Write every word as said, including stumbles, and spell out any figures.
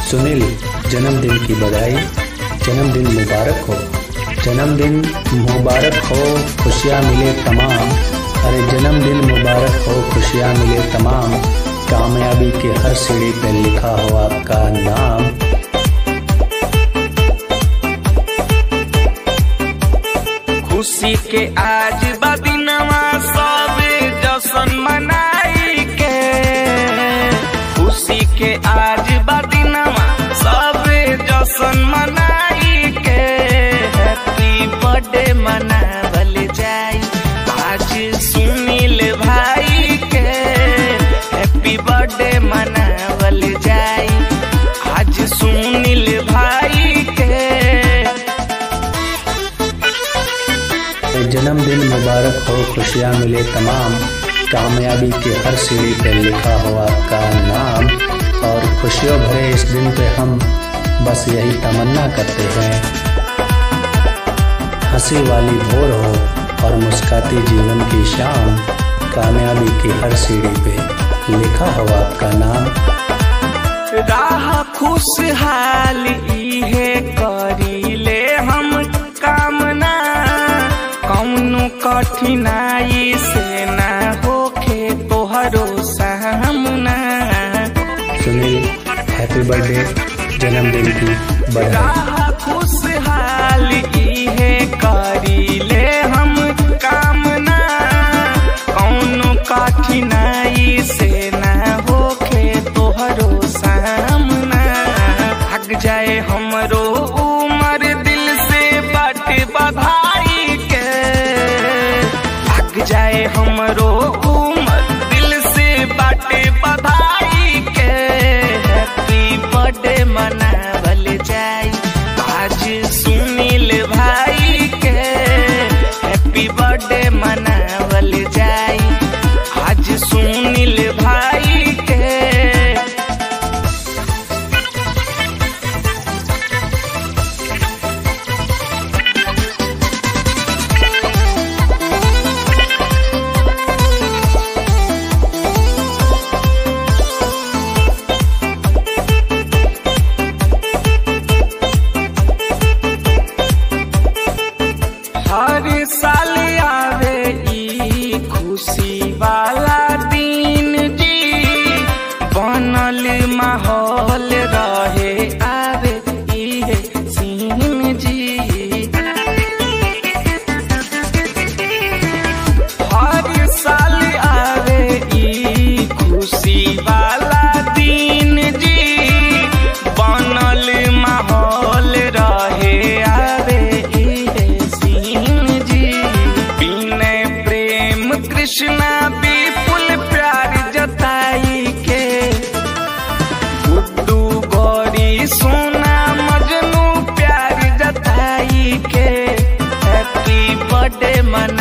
सुनील जन्मदिन की बधाई, जन्मदिन मुबारक हो, जन्मदिन मुबारक हो, खुशियाँ मिले तमाम। अरे जन्मदिन मुबारक हो, खुशियाँ मिले तमाम। कामयाबी के हर सीढ़ी पे लिखा हो आपका नाम। खुशी के आज बदिनवा सब जश्न मनाई के, खुशी के आज बदिनवा सब जश्न मनाई के। हैप्पी बर्थडे मनावल जाई आज सुनील भाई के, हैप्पी बर्थडे मनावल जाई आज सुनील भाई के। जन्मदिन मुबारक हो, खुशियाँ मिले तमाम। कामयाबी के हर सीढ़ी पे लिखा हो आपका नाम। और खुशियों भरे इस दिन पे हम बस यही तमन्ना करते हैं, हंसी वाली भोर हो और मुस्काती जीवन की शाम। कामयाबी की हर सीढ़ी पे लिखा हो आपका नाम। राह खुशहाल इहे करीले हम कामना, कौनो कठिनाई से ना होखे तोहरो सामना। सुनील हैप्पी बर्थडे, जन्मदिन की बधाई। राह खुशहाल इहे करीले हम कामना, कौनो कठिनाई से ना होखे तोहरो सामना। भाग जाए हमरो उमर दिल से बाटे बधाई के, भाग जाए हमरो उमर दिल से बाटे बधाई के। हैप्पी बर्थडे मनावल जाई आज सुनील भाई के, हैप्पी बर्थडे मनावल जाई आज सुनील भाई के। हर साल आवे ई खुशी वाला दिन जी, बनल माहौल रहे आवे इहे सीन जी। हर साल आवे ई खुशी वाला दिन जी, बनल माहौल रहे आवे कृष्णा विपुल प्यार जताई के। गुड्डू गौरी सोना मजनू प्यार जताई के। हैप्पी बर्थडे मना